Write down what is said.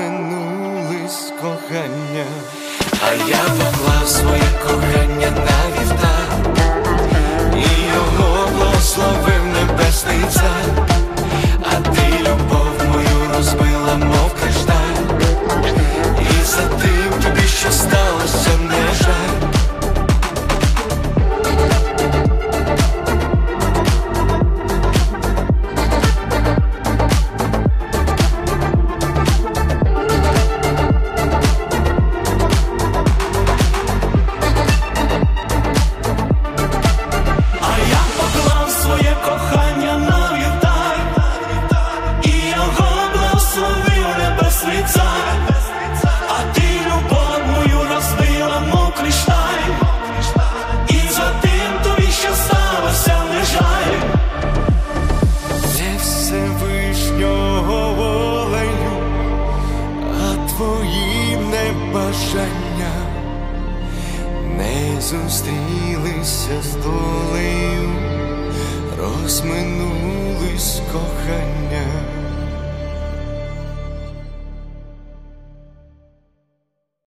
розминулись кохання, а я поклав своє кохання на вівтар, і його благословив небесний цар. А ти любов мою розбила, мов кришталь, і за тим тобі, що сталося, не жаль. Бажання не зустрілися з долею, розминулись кохання.